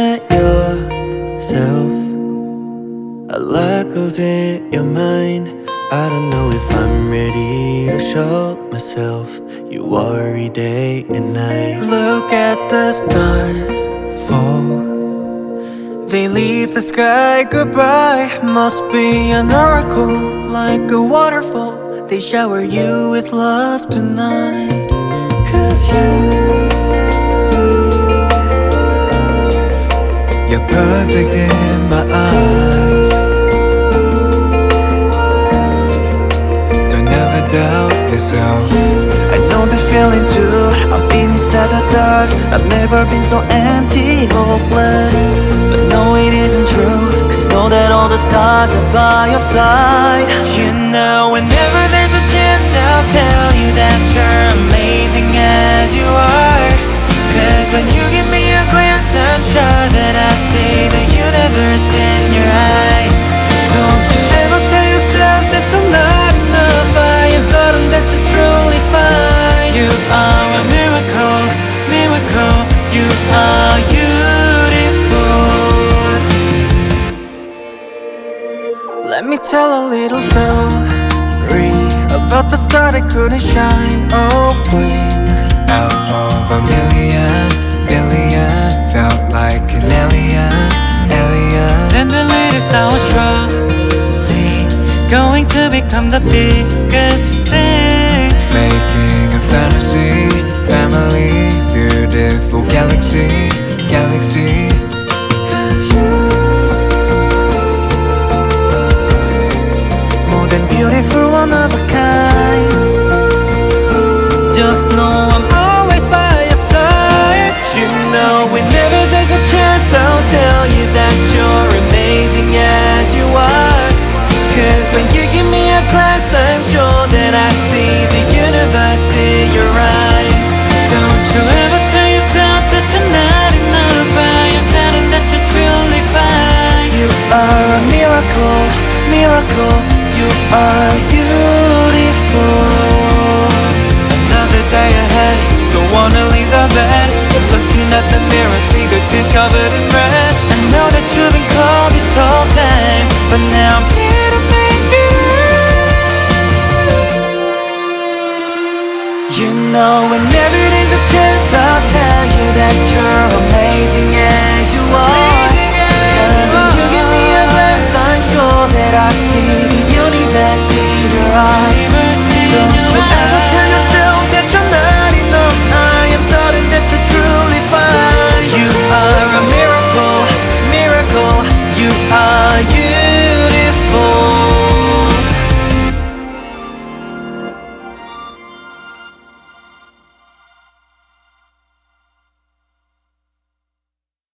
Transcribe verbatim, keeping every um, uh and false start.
at yourself. A lot goes in your mind. I don't know if I'm ready to show myself. You worry day and night. Look at the stars fall. They leave the sky goodbye. Must be an oracle, like a waterfall. They shower you with love tonight. Cause you, you're perfect in my eyes. Don't ever doubt yourself. I know the feeling too. I've been inside the dark. I've never been so empty, hopeless. But no, it isn't true. Cause know that all the stars are by your side. You know, whenever there's a chance, I'll tell you that you're amazing as you are. Cause when you give me a glance, I'm sure that I see the universe in your eyes. Don't you ever tell yourself that you're not enough. I am certain that you're truly fine. You are a miracle, miracle. You are beautiful. Let me tell a little story about the star that couldn't shine. Oh, blink. Out of a million, billion, felt like an alien, alien. Then the latest I was surely going to become the biggest thing. Making a fantasy, family, beautiful galaxy, galaxy. Cause you, more than beautiful, one of a kind. Just know I'm always by your side. You know, whenever there's a chance, I'll tell you that you're amazing as you are. Cause when you give me a glance, I'm sure that I see the universe in your eyes. Don't you ever tell yourself that you're not enough. I am certain that you're truly fine. You are a miracle, miracle. You are beautiful. Another day ahead, don't wanna leave the bed. Looking at the mirror, see the tears covered in red. I know that you've been cold this whole time, but now I'm here to make it right. You know, whenever there's a chance, I'll tell you that you're amazing as you are. Cause when you give me a glance, I'm sure that I see the universe in your eyes. Don't you ever